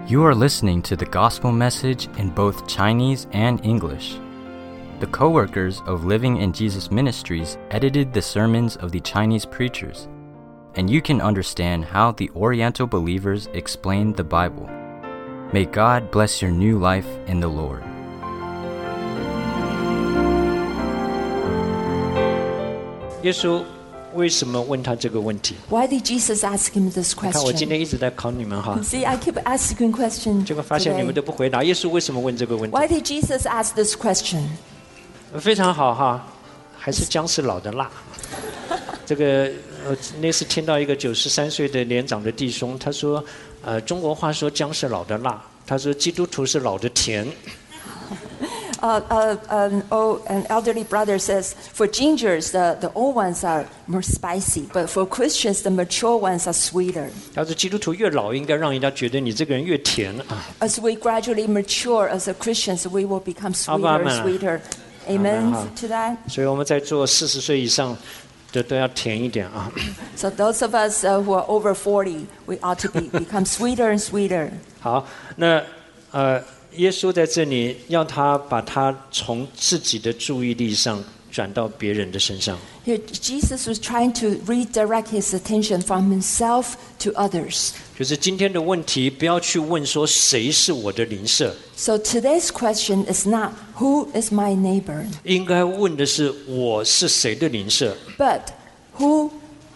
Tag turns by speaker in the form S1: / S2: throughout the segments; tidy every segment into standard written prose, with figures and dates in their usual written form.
S1: You are listening to the gospel message in both Chinese and English. The co-workers of Living in Jesus Ministries edited the sermons of the Chinese preachers, and you can understand how the Oriental believers explain the Bible. May God bless your new life in the Lord.
S2: 耶稣为什么问他这个问题？
S3: Why did Jesus ask him this
S2: 看我今
S3: question?
S2: 天一直在考你们哈，
S3: See, I keep asking question
S2: 结果发现你们
S3: today.
S2: 都不回答。耶稣为什么问这个问题？
S3: Why did Jesus ask this question?
S2: 非常好哈，还是姜是老的辣。这个那次听到一个93岁的年长的弟兄，他说，中国话说姜是老的辣，他说基督徒是老的甜。
S3: An elderly brother says, for gingers, the old ones are more spicy, but for Christians, the mature ones are sweeter.
S2: 他说基督徒越老，应该让人家觉得你这个人越甜啊。
S3: As we gradually mature as a Christians, we will become sweeter and
S2: Amen.
S3: sweeter. Amen
S2: Amen.
S3: to that.
S2: 所以我们在座40岁以上的都要甜一点啊。
S3: So those of us who are over 40, we ought to become sweeter and sweeter.
S2: 好，那耶稣在这里要他把他从自己的注意力上转到别人的身上。
S3: Here, Jesus was trying to redirect his attention from himself to others.
S2: 就是今天的问题，不要去问说谁是我的邻舍，
S3: So today's question is not who is my neighbor,
S2: 应该问的是我是谁的邻舍。
S3: but who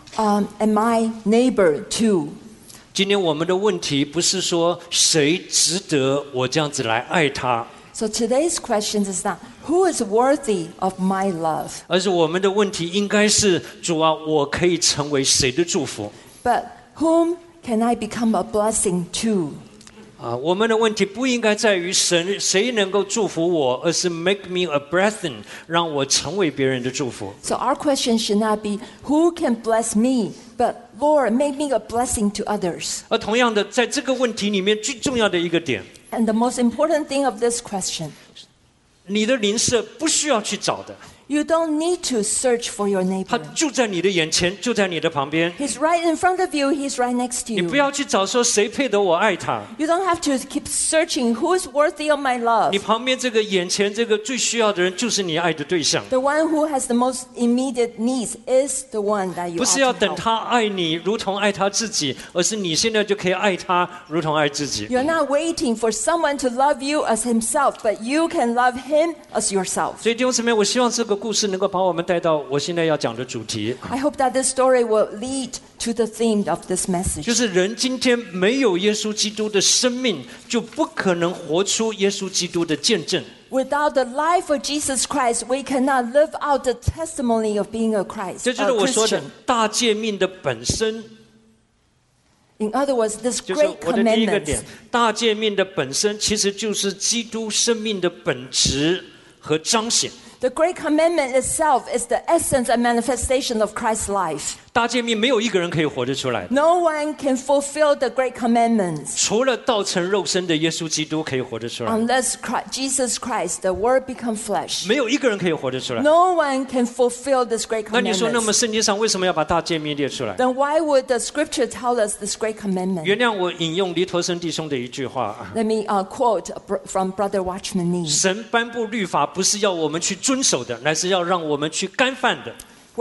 S3: am I neighbor to?
S2: 今天我们的问题不是说谁值得我这样子来爱他，
S3: So today's question is not who is worthy of my love,
S2: 而是我们的问题应该是主啊，我可以成为谁的祝福？
S3: but whom can I become a blessing to?
S2: 我们的问题不应该在于谁能够祝福我，而是 make me a blessing， 让我成为别人的祝福。
S3: So our question should not be who can bless me, but Lord, make me a blessing to others.
S2: 而同样的，在这个问题里面最重要的一个点，
S3: And the most important thing of this question,
S2: 你的邻舍不需要去找的，
S3: you don't need to search for your
S2: 他
S3: neighbor.
S2: 就在你的眼前，就在你的旁边。
S3: He's right in front of you, he's right next to
S2: 你不
S3: you.
S2: 要去找说谁配得我爱他，
S3: You don't have to keep searching who is worthy of my
S2: 你
S3: love.
S2: 旁边这个眼前这个最需要的人就是你爱的对象，
S3: The one who has the most immediate needs is the one that you
S2: 不
S3: ought
S2: 是要
S3: to
S2: 等
S3: help.
S2: 他爱你如同爱他自己，而是你现在就可以爱他如同爱自己。
S3: You're not waiting for someone to love you as himself, but you can love him as yourself.
S2: 所以弟兄姊妹，我希望这个故事能够把我们带到我现在要讲的主题，
S3: I hope that this story will lead to the theme of this message.
S2: 就是人今天没有耶稣基督的生命，就不可能活出耶稣基督的见证。
S3: Without the life of Jesus Christ, we cannot live out the testimony of being a Christ,
S2: 这就是
S3: a
S2: 我说的
S3: Christian.
S2: 大诫命的本身，
S3: In other words, this
S2: 就是
S3: great
S2: 我的第一个
S3: commandment.
S2: 点。大诫命的本身其实就是基督生命的本质和彰显。
S3: The great commandment itself is the essence and manifestation of Christ's life.
S2: 大诫命没有一个人可以活得出来，
S3: No one can fulfill the great commandments
S2: 除了道成肉身的耶稣基督可以活得出来，
S3: unless Jesus Christ, the Word, become flesh.
S2: 没有一个人可以活得出来。
S3: No one can fulfill this great
S2: 那你说，那么
S3: commandment.
S2: 圣经上为什么要把大诫命列出来？
S3: Then why would the Scripture tell us this great commandment?
S2: 原谅我引用黎陀生弟兄的一句话啊。
S3: Let me quote from Brother Watchman Nee.
S2: 神颁布律法不是要我们去遵守的，乃是要让我们去干犯的。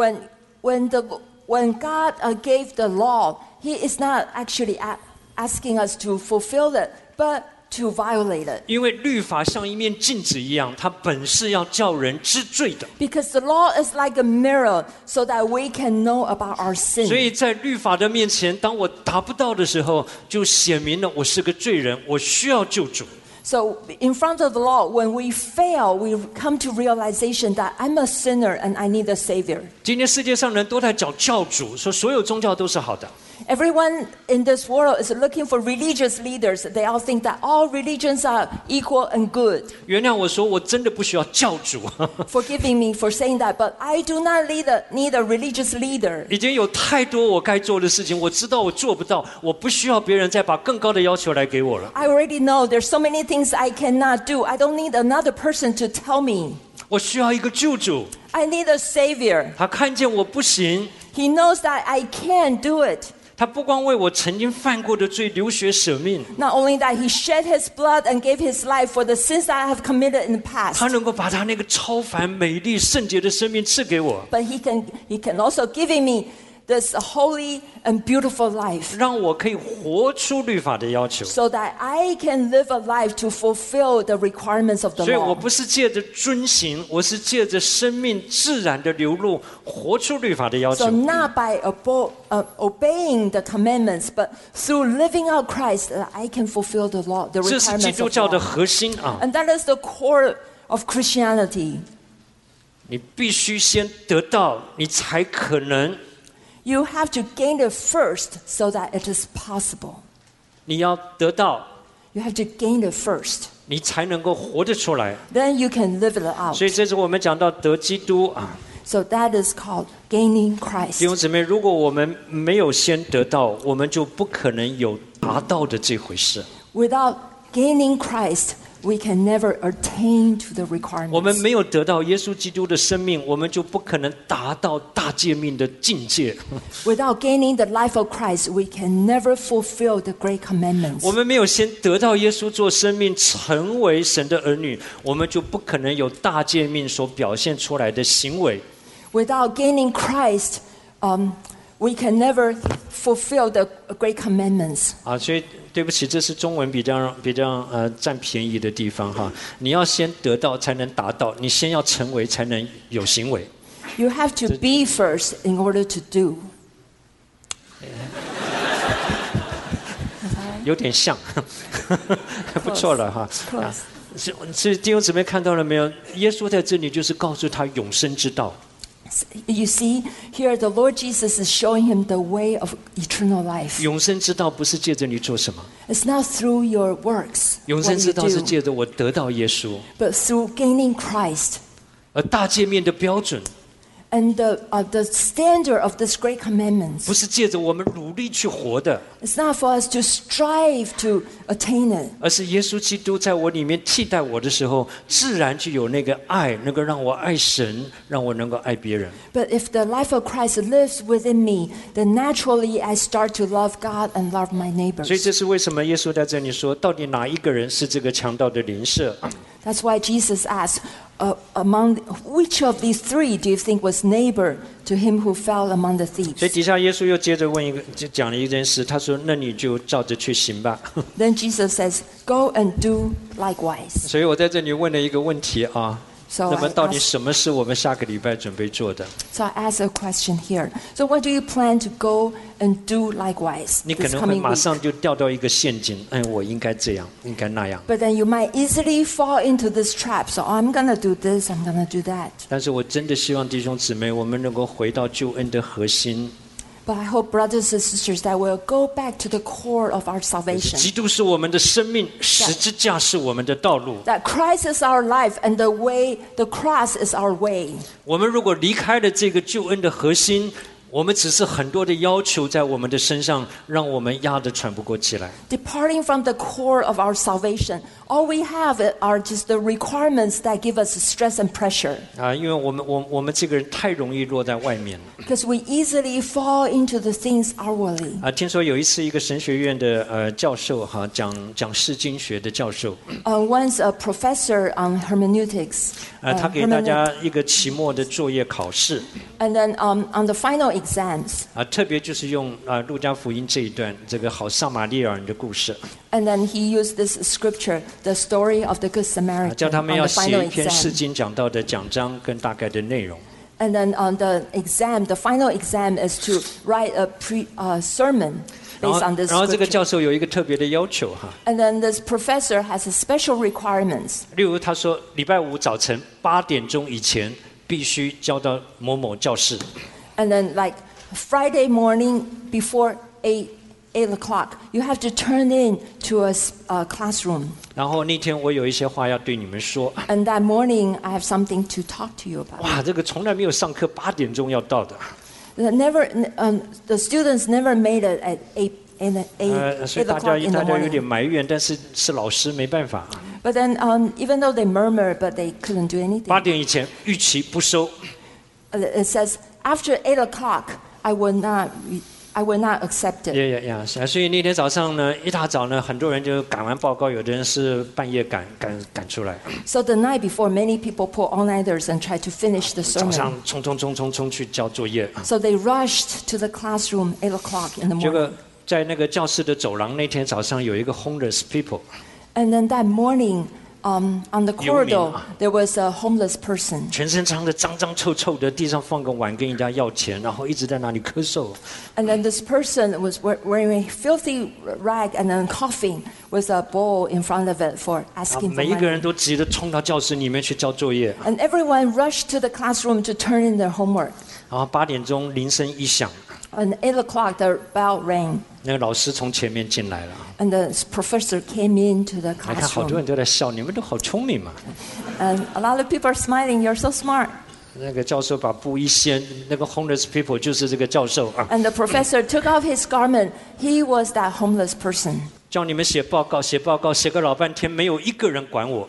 S3: When God gave the law, He is not actually asking us to fulfill it, but to violate it.
S2: 因为律法像一面镜子一样，它本是要叫人知罪的。
S3: Because the law is like a mirror, so that we can know about our
S2: 所
S3: sin.
S2: 以在律法的面前，当我达不到的时候，就显明了我是个罪人，我需要救主。
S3: So in front of the law, when we fail, we come to realization that I'm a sinner and I need a savior.
S2: 今天世界上人都在找教主，说所有宗教都是好的。
S3: Everyone in this world is looking for religious leaders. They all think that all religions are equal and good.
S2: 原谅我说，我真的不需要教主。
S3: Forgiving me for saying that, but I do not need a religious leader.
S2: 已经有太多我该做的事情，我知道我做不到，我不需要别人再把更高的要求来给我了。
S3: I already know there's so many things I cannot do. I don't need another person to tell me.
S2: 我需要一个救主，
S3: I need a savior.
S2: 他看见我不行，
S3: He knows that I can't do it.
S2: 他不光为我曾经犯过的罪流血舍命，
S3: Not only that, he shed his blood and gave his life for the sins that I have committed in the
S2: 他
S3: past.
S2: 能够把他那个超凡、美丽、圣洁的生命赐给我，
S3: But he can also giving me this holy and beautiful life
S2: 让我可以活出律法的要求。
S3: so that I can live a life to fulfill the requirements of the
S2: 所以我
S3: law.
S2: 不是借着遵行，我是借着生命自然的流露，活出律法的要
S3: So
S2: 求。
S3: not by obeying the commandments, but through living out Christ that I can fulfill the law, the
S2: 这是基
S3: requirements
S2: 督
S3: of
S2: 教的
S3: law.
S2: 核心啊！
S3: And that is the core of Christianity.
S2: 你必须先得到，你才可能。
S3: You have to gain it first so that it is possible.
S2: 你要得到，
S3: You have to gain it first.
S2: 你才能够活得出来。
S3: Then you can live it out.
S2: 所以这是我们讲到得基督啊，
S3: So that is called gaining
S2: 弟
S3: Christ.
S2: 兄姊妹，如果我们没有先得到，我们就不可能有达到的这回事。
S3: Without gaining Christ, we can never attain to the
S2: 我们
S3: requirements.
S2: 没有得到耶稣基督的生命，我们就不可能达到大诫命的境界。
S3: Without gaining the life of Christ, we can never fulfill the great commandments.
S2: 我们没有先得到耶稣做生命，成为神的儿女，我们就不可能有大诫命所表现出来的行为。
S3: Without gaining Christ, we can never fulfill the great commandments.
S2: 啊，所以对不起，这是中文比较占便宜的地方哈。你要先得到才能达到，你先要成为才能有行为。
S3: You have to be first in order to do.
S2: 有点像，不错了哈。
S3: Close.
S2: 是弟兄姊妹看到了没有？耶稣在这里就是告诉他永生之道。
S3: You see, here the Lord Jesus is showing him the way of eternal life.
S2: 永生之道不是借着你做什么，
S3: It's not through your works,
S2: 永生
S3: what
S2: 之
S3: you
S2: 道是
S3: do,
S2: 借着我得到耶稣。
S3: but through gaining Christ.
S2: 而大诫命的标准
S3: And the standard of this great commandments,
S2: 不是借着我们努力去活的，
S3: it's not for us to strive to attain it.
S2: 而是耶稣基督在我里面替代我的时候，自然就有那个爱，能够让我爱神，让我能够爱别人。
S3: But if the life of Christ lives within me, then naturally I start to love God and love my
S2: 所以
S3: neighbors.
S2: 这是为什么耶稣在这里说，到底哪一个人是这个强盗的邻舍？
S3: That's why Jesus asked, among which of these three do you think was neighbor to him who fell among the
S2: 所以
S3: thieves?
S2: 底下耶稣又接着问就讲了一件事，他说：“那你就照着去行吧。”
S3: Then Jesus says, go and do likewise.
S2: 所以我在这里问了一个问题啊，
S3: So
S2: 那么
S3: I
S2: 到底
S3: ask,
S2: 什么是我们下个礼拜准备做的？
S3: so I ask a question here. So what do you plan to go and do likewise
S2: 你可
S3: this
S2: 能会
S3: coming
S2: 马
S3: week?
S2: 上就掉到一个陷阱，哎，我应该这样，应该那样。
S3: But then you might easily fall into this trap. So I'm going to do this, I'm going to do that.
S2: 但是我真的希望弟兄姊妹，我们能够回到救恩的核心，
S3: But I hope, brothers and sisters, that we'll go back to the core of our
S2: 基
S3: salvation.
S2: 督是我们的生命，十字架是我们的道路。
S3: That Christ is our life and the way, the cross is our way.
S2: 我们如果离开了这个救恩的核心，我们只是很多的要求在我们的身上，让我们压得喘不过气来。
S3: Departing from the core of our salvation, all we have are just the requirements that give us stress and pressure.
S2: 啊，因为我们这个人太容易落在外面了。
S3: Because we easily fall into the things outwardly.
S2: 啊，听说有一次一个神学院的教授哈，讲释经学的教授，
S3: Once a professor on hermeneutics,
S2: 他给大家一个期末的作业考试，
S3: and then on the final exams,
S2: 啊，特别就是用路加福音这一段这个好撒玛利亚人的故事，
S3: and then he used this scripture, the story of the Good
S2: 叫
S3: Samaritan,
S2: 他
S3: on
S2: 们
S3: the
S2: 要写
S3: final
S2: 一篇释
S3: exam.
S2: 经讲到的讲章跟大概的内容。
S3: And then on the exam, the final exam is to write a sermon
S2: 然
S3: based
S2: 后
S3: on this
S2: 这个
S3: scripture.
S2: 教授有一个特别的要求哈，
S3: And then this professor has a special requirements.
S2: 例如他说礼拜五早晨8点钟以前必须交到某某教室，
S3: And then like Friday morning before 8 o'clock, you have to turn in to a classroom.
S2: 然后那天我有一些话要对你们说。
S3: And that morning, I have something to talk to you about.
S2: 哇，这个从来没有上课8点钟要到的，
S3: The students never made it at
S2: 所以
S3: 8
S2: 大
S3: o'clock in the
S2: 家有点
S3: morning.
S2: 埋怨，但是老师没办法。
S3: But then, even though they murmur, but they couldn't do anything.
S2: 8点以前逾期不收，
S3: It says, after 8 o'clock, I will not I will not accept it.
S2: 所以那天早上呢，一大早呢，很多人就赶完报告，有的人是半夜赶出来。
S3: So the night before, many people pull all-nighters and try to finish the
S2: 早上
S3: sermon.
S2: 冲去交作业。
S3: So they rushed to the classroom 8 o'clock in the
S2: 结果
S3: morning.
S2: 在那个教室的走廊，那天早上有一个 homeless people，
S3: And then that morning, on the corridor, there was a homeless person.
S2: 全身脏的脏臭的，地上放个碗跟人家要钱，然后一直在那里咳嗽。
S3: And then this person was wearing a filthy rag and then coughing with a bowl in front of it for asking for
S2: 每一个人
S3: money.
S2: 都急着冲到教室里面去交作业。
S3: And everyone rushed to the classroom to turn in their homework.
S2: 然后8点钟铃声一响，
S3: And 8 o'clock, the bell rang.
S2: 那个老师从前面进来了。
S3: And the professor came into the
S2: 来看，好多
S3: classroom.
S2: 人都在笑，你们都好聪明嘛。
S3: And a lot of people are smiling. You're so smart.
S2: 那个教授把布一掀，那个 homeless people 就是这个教授啊，
S3: And the professor took off his garment. He was that homeless person.
S2: 叫你们写报告，写个老半天，没有一个人管我。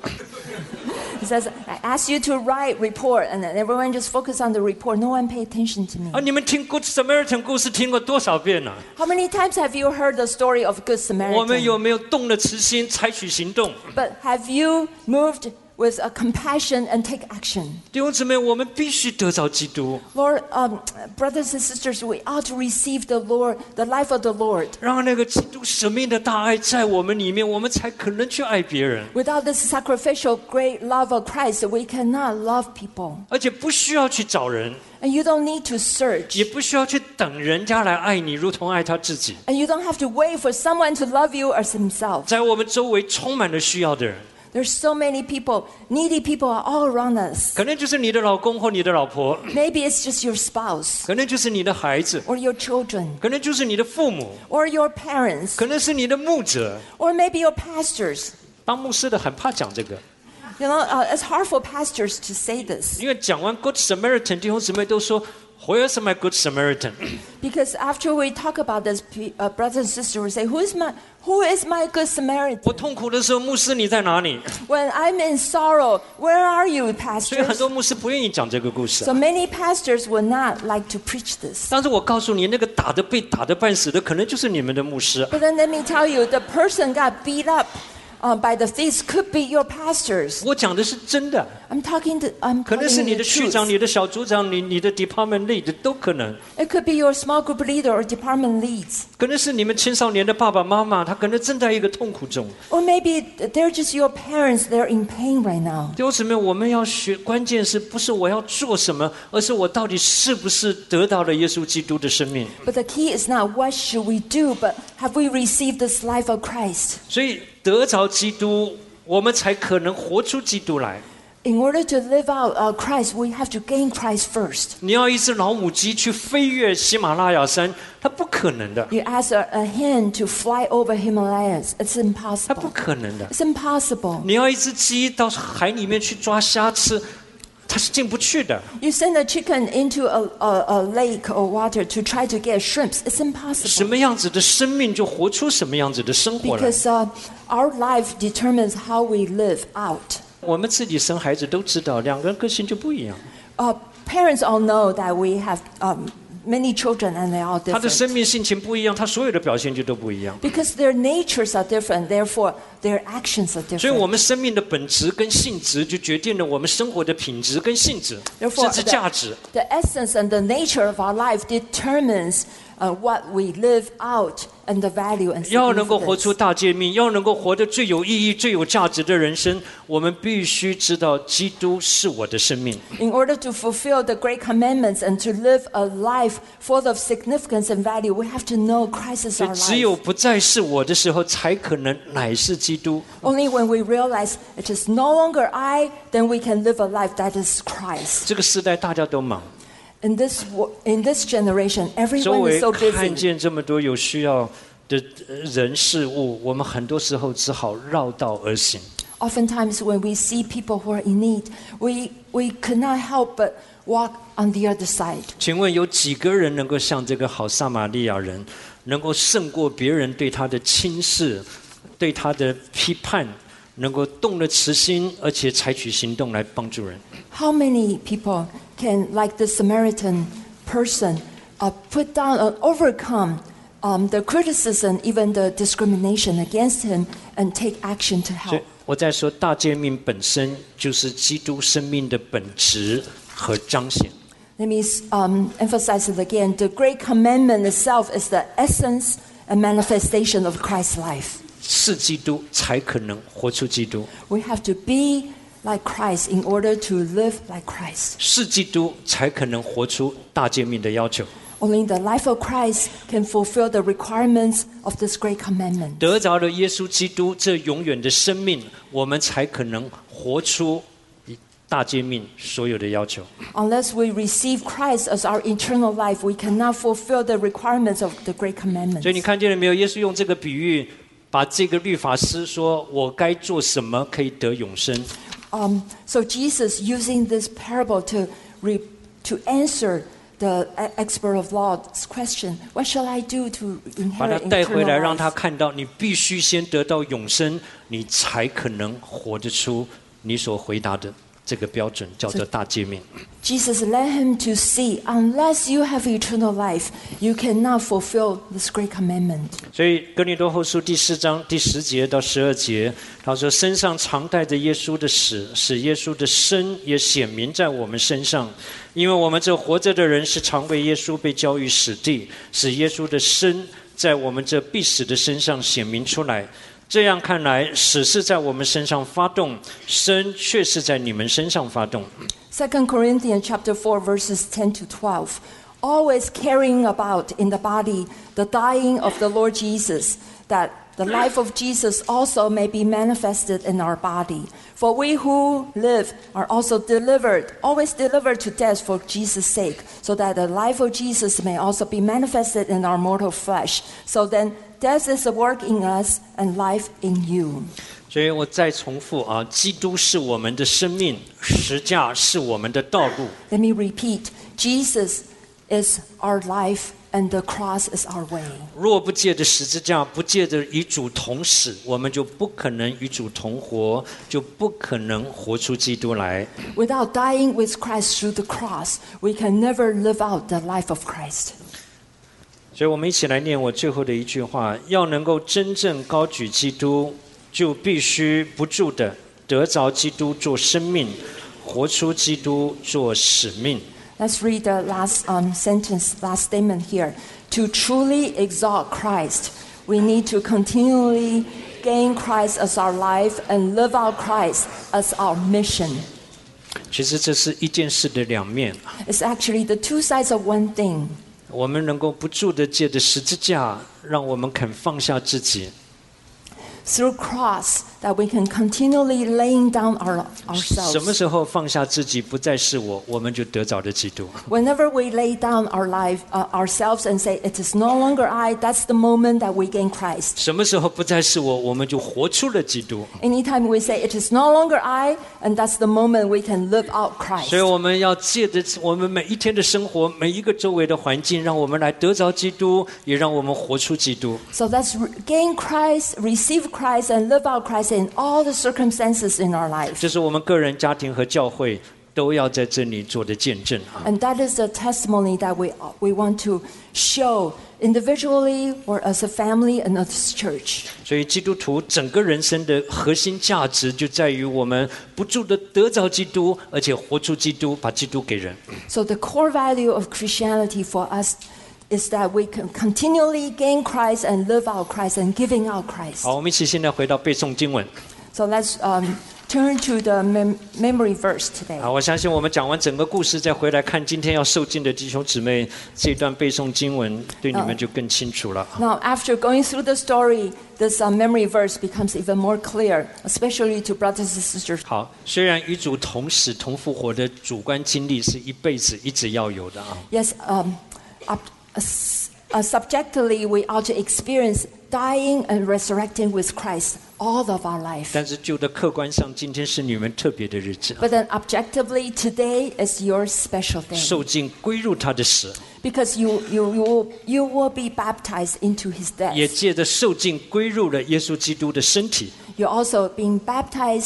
S3: He says, I asked you to write report, and then everyone just focused on the report. No one paid attention to me.
S2: 啊，你们听 Good Samaritan 故事听过多少遍了？
S3: How many times have you heard the story of Good
S2: 我们
S3: Samaritan?
S2: 有没有动了慈心，采取行动？
S3: But have you moved with a compassion and take action?
S2: 弟兄姊妹，我们必须得着基督，
S3: Lord, brothers and sisters, we ought to receive the Lord, the life of the Lord.
S2: 让那个基督生命的大爱在我们里面，我们才可能去爱别人，
S3: Without this sacrificial great love of Christ, we cannot love people.
S2: 而且不需要去找人，
S3: And you don't need to search.
S2: 也不需要去等人家来爱你，如同爱他自己。
S3: And you don't have to wait for someone to love you as himself.
S2: 在我们周围充满了需要的人，
S3: There's so many people, needy people are all around us.
S2: 可能就是你的老公或你的老婆，
S3: Maybe it's just your spouse
S2: 可能就是你的孩子，
S3: or your children
S2: 可能就是你的父母，
S3: or your parents
S2: 可能是你的牧者。
S3: or maybe your pastors.
S2: 当牧师的很怕讲这个，
S3: You know, it's hard for pastors to say this
S2: 因为讲完 Good Samaritan， 弟兄姊妹都说 Where's my Good Samaritan？
S3: because after we talk about this, brothers and sisters will say, Who is my good
S2: 我
S3: Samaritan?
S2: 痛苦的时候，牧师你在哪里？
S3: When I'm in sorrow, where are you,
S2: 所以很
S3: pastors?
S2: 多牧师不愿意讲这个故事
S3: So。many pastors would not like to preach this.
S2: 但是我告诉你，那个被打得半死的，可能就是你们的牧师。
S3: But then let me tell you, the person got beat up by the thieves could be your pastors.
S2: 我讲的是真的，
S3: I'm
S2: 可能是
S3: telling
S2: 你
S3: you
S2: 的
S3: the
S2: 区长、
S3: truth.
S2: 你的小组长、你的 department lead 都可能，
S3: It could be your small group leader or department leads.
S2: 可能是你们青少年的爸爸妈妈，他可能正在一个痛苦中。
S3: Or maybe they're just your parents, they're in pain right now.
S2: 弟兄姊妹，我们要学，关键是不是我要做什么，而是我到底是不是得到了耶稣基督的生命。
S3: But the key is not what should we do, but have we received this life of Christ?
S2: 所以得着基督，我们才可能活出基督来。
S3: In order to live out Christ, we have to gain Christ first.
S2: 你要一只老母鸡去飞越喜马拉雅山，它不可能的，
S3: You ask a hen to fly over Himalayas. It's
S2: 它不
S3: impossible.
S2: 可能的。
S3: It's impossible.
S2: 你要一只鸡到海里面去抓虾吃，它是进不去的。
S3: You send a chicken into a lake or water to try to get shrimps. It's
S2: 什
S3: impossible.
S2: 么样子的生命，就活出什么样子的生活来。
S3: Because our life determines how we live out.
S2: 我们自己生孩子都知道，两个人个性就不一样。
S3: Parents all know that we have many children and they're all
S2: 他的
S3: different.
S2: 生命性情不一样，他所有的表现就都不一样。
S3: Because their natures are different, therefore their actions are
S2: 所以，我
S3: different.
S2: 们生命的本质跟性质，就决定了我们生活的品质跟性质，
S3: Therefore,
S2: 甚至价值。
S3: the essence and the nature of our life determines what we live out and the value and
S2: 要能够活出
S3: significance.
S2: 大诫命，要能够活得最有意义、最有价值的人生，我们必须知道基督是我的生命。
S3: In order to fulfill the great commandments and to live a life full of significance and value, we have to know Christ is
S2: 所以
S3: our
S2: 只有
S3: life.
S2: 不再是我的时候，才可能乃是基督。
S3: Only when we realize it is no longer I, then we can live a life that is Christ.
S2: 这个时代大家都忙，
S3: In this generation,
S2: 周
S3: everyone
S2: 围
S3: is so
S2: 看
S3: busy.
S2: 见这么多有需要的人事物，我们很多时候只好绕道而行。
S3: Oftentimes, when we see people who are in need, we could not help but walk on the other side.
S2: 请问有几个人能够像这个好撒玛利亚人，能够胜过别人对他的轻视、对他的批判，能够动了慈心，而且采取行动来帮助人？
S3: How many people can, like the Samaritan person, put down and overcome the criticism, even the discrimination against him, and take action to
S2: 所以
S3: help.
S2: 我在说大诫命本身就是基督生命的本质和彰显。
S3: Let me emphasize it again. The great commandment itself is the essence and manifestation of Christ's life.
S2: 是基督才可能活出基督，
S3: We have to be like Christ in order to live like Christ.
S2: 是基督才可能活出大诫命的要求。
S3: Only the life of Christ can fulfill the requirements of this great commandment.
S2: 得着了耶稣基督这永远的生命，我们才可能活出大诫命所有的要求。
S3: Unless we receive Christ as our eternal life, we cannot fulfill the requirements of the great commandments.
S2: 所以你看见了没有？耶稣用这个比喻，把这个律法师说我该做什么可以得永生，
S3: So Jesus using this parable to answer the expert of law's question, what shall I do to
S2: 把他
S3: inherit
S2: 带回来，
S3: eternal
S2: 让他
S3: life?
S2: 看到你必须先得到永生，你才可能活得出你所回答的这个标准，叫做大诫命。
S3: Jesus led him to see, unless you have eternal life, you cannot fulfill this great commandment.
S2: 所以哥林多后书第4章第10节到12节，他说：“身上常带着耶稣的死，使耶稣的生也显明在我们身上。因为我们这活着的人是常为耶稣被交于死地，使耶稣的生在我们这必死的身上显明出来。这样看来，死是在我们身上发动，生却是在你们身上发动。”
S3: 2 Corinthians chapter 4 verses 10 to 12. Always carrying about in the body the dying of the Lord Jesus, that the life of Jesus also may be manifested in our body. For we who live are also always delivered to death for Jesus' sake, so that the life of Jesus may also be manifested in our mortal flesh. So then death is at work in us and life in you.
S2: 所以我再重复啊，基督是我们的生命，十架是我们的道路。
S3: Let me repeat. Jesus is our life and the cross is our way.
S2: 若不借着十字架，不借着与主同死，我们就不可能与主同活，就不可能活出基督来。
S3: Without dying with Christ through the cross, we can never live out the life of Christ.
S2: 所以我们一起来念我最后的一句话：要能够真正高举基督，就必须不住的得着基督做生命，活出基督做使命。
S3: Let's read the last last statement here. To truly exalt Christ, we need to continually gain Christ as our life and live out Christ as our mission.
S2: 其实这是一件事的两面。
S3: It's actually the two sides of one thing.
S2: 我们能够不住的借着十字架，让我们肯放下自己。
S3: Through cross, that we can continually laying down
S2: 什么
S3: ourselves.
S2: 时候放下自己，不再是我，我们就得着了基督。
S3: Whenever we lay down our life, ourselves and say, it is no longer I, that's the moment that we gain Christ.
S2: 什么时候不再是我，我们就活出了基督。
S3: Anytime we say, it is no longer I, and that's the moment we can live out
S2: 所以
S3: Christ.
S2: 我们要借着我们每一天的生活，每一个周围的环境，让我们来得着基督，也让我们活出基督。
S3: So let's gain Christ, receive Christ, and live out Christ in all the circumstances in our life.
S2: 这是我们个人、家庭和教会都要在这里做的见证啊！
S3: And that is the testimony that we want to show individually or as a family and as a church.
S2: 所以基督徒整个人生的核心价值就在于我们不住的得着基督，而且活出基督，把基督给人。
S3: So the core value of Christianity for us is that we can continually gain Christ and live out Christ and giving out Christ.
S2: 好，我们一起现在回到背诵经文。
S3: So let's turn to the memory verse today.
S2: 好，我相信我们讲完整个故事，再回来看今天要受尽的弟兄姊妹，这段背诵经文对你们就更清楚了。
S3: Now, after going through the story, this memory verse becomes even more clear, especially to brothers and sisters.
S2: 好，虽然与主同死同复活的主观经历是一辈子一直要有的啊，
S3: Yes, subjectively, we ought to experience dying and resurrecting with Christ all of our life.
S2: 但是就的客观上，今天是你们特别的日子，
S3: But then objectively, today is your special day.
S2: 受尽归入他的死，
S3: Because you will be baptized into his
S2: 也
S3: death.
S2: 借着受尽归入了耶稣基督的身体，
S3: You're also being baptized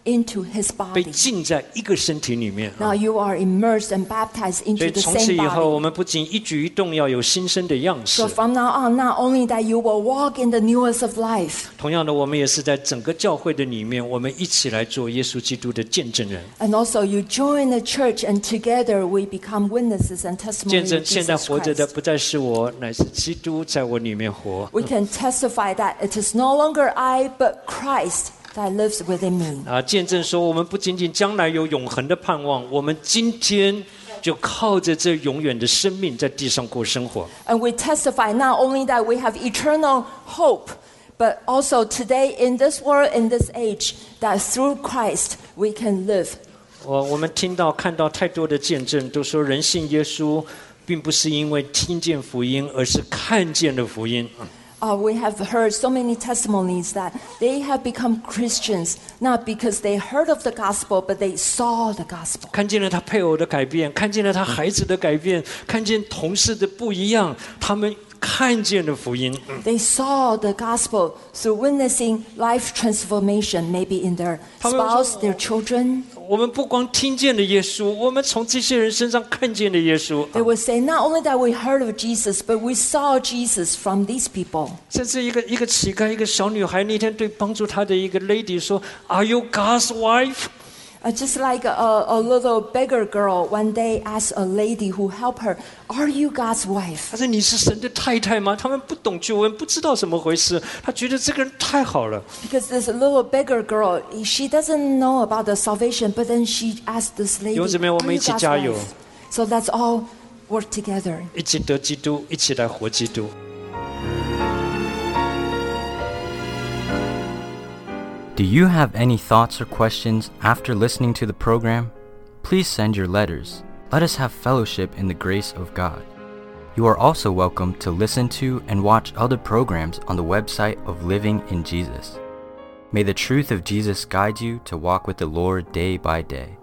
S3: into his
S2: 被
S3: body.
S2: 浸在一个身体里面。
S3: Now you are immersed and baptized
S2: 所
S3: into
S2: 以
S3: the
S2: 从此
S3: same
S2: 以后，我
S3: body.
S2: 们不仅一举一动要有新生的样式
S3: So，from now on, not only that you will walk in the newness of life,
S2: 同样的，我们也是在整个教会的里面，我们一起来做耶稣基督的见证人。
S3: and also you join the church, and together we become witnesses and
S2: 见
S3: testimony
S2: 证
S3: of
S2: 现在
S3: Jesus
S2: 活着的
S3: Christ.
S2: 不再是我，乃是基督在我里面活。
S3: We can testify that it is no longer I, but Christ that lives within me.
S2: 见证说，我们不仅仅将来有永恒的盼望，我们今天就靠着这永远的生命在地上过生活。
S3: And we testify not only that we have eternal hope, but also today in this world, in this age, that through Christ we can live.
S2: 我们听到看到太多的见证，都说人信耶稣，并不是因为听见福音，而是看见了福音。
S3: We have heard so many testimonies that they have become Christians not because they heard of the gospel, but they saw the gospel.
S2: 看见了他配偶的改变，看见了他孩子的改变，看见同事的不一样，他们看见了福音。
S3: They saw the gospel through witnessing life transformation, maybe in their spouse, their children.
S2: 我们不光听见了耶稣，我们从这些人身上看见了耶稣。
S3: They would say, not only that we heard of Jesus, but we saw Jesus from these people.
S2: 甚至一个乞丐，一个小女孩，那天对帮助她的一个 lady 说 ：“Are you God's wife？”
S3: Just like a little beggar girl, one day asked a lady who helped her, "Are you God's wife?"
S2: 她说：“你是神的太太吗？”他们不懂去问，不知道怎么回事。他觉得这个人太好了。
S3: Because this little beggar girl, she doesn't know about the salvation, but then she asked this lady,
S2: 弟兄姊妹，我们
S3: "Are
S2: 一
S3: you
S2: 起
S3: God's
S2: 加油。
S3: wife?" So let's all work together.
S2: 一起得基督，一起来活基督。
S1: Do you have any thoughts or questions after listening to the program? Please send your letters. Let us have fellowship in the grace of God. You are also welcome to listen to and watch other programs on the website of Living in Jesus. May the truth of Jesus guide you to walk with the Lord day by day.